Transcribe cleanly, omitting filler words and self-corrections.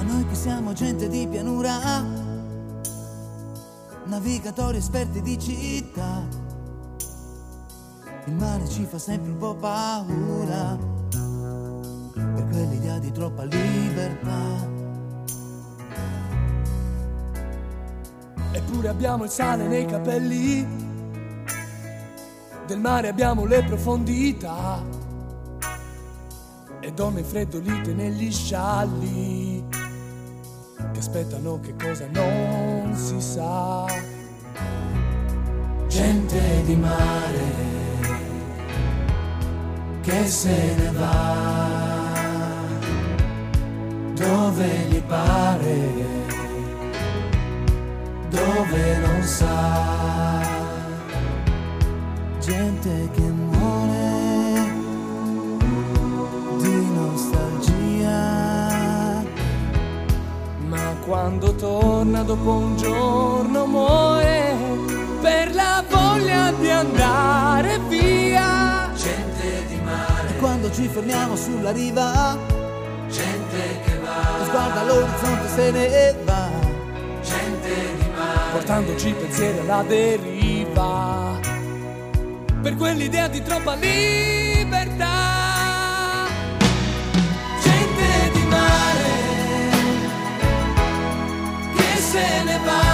noi che siamo gente di pianura, navigatori esperti di città, il mare ci fa sempre un po' paura per quell'idea di troppa libertà. Eppure abbiamo il sale nei capelli, del mare abbiamo le profondità e donne freddolite negli scialli che aspettano che cosa non si sa. Gente di mare che se ne va dove gli pare, dove non sa. Gente che muore di nostalgia, ma quando torna dopo un giorno muore per la voglia di andare via. Gente di mare, e quando ci fermiamo sulla riva, gente che va, sguarda l'orizzonte se ne va. Gente di mare, portandoci pensieri alla deriva per quell'idea di troppa libertà. Gente di mare che se ne va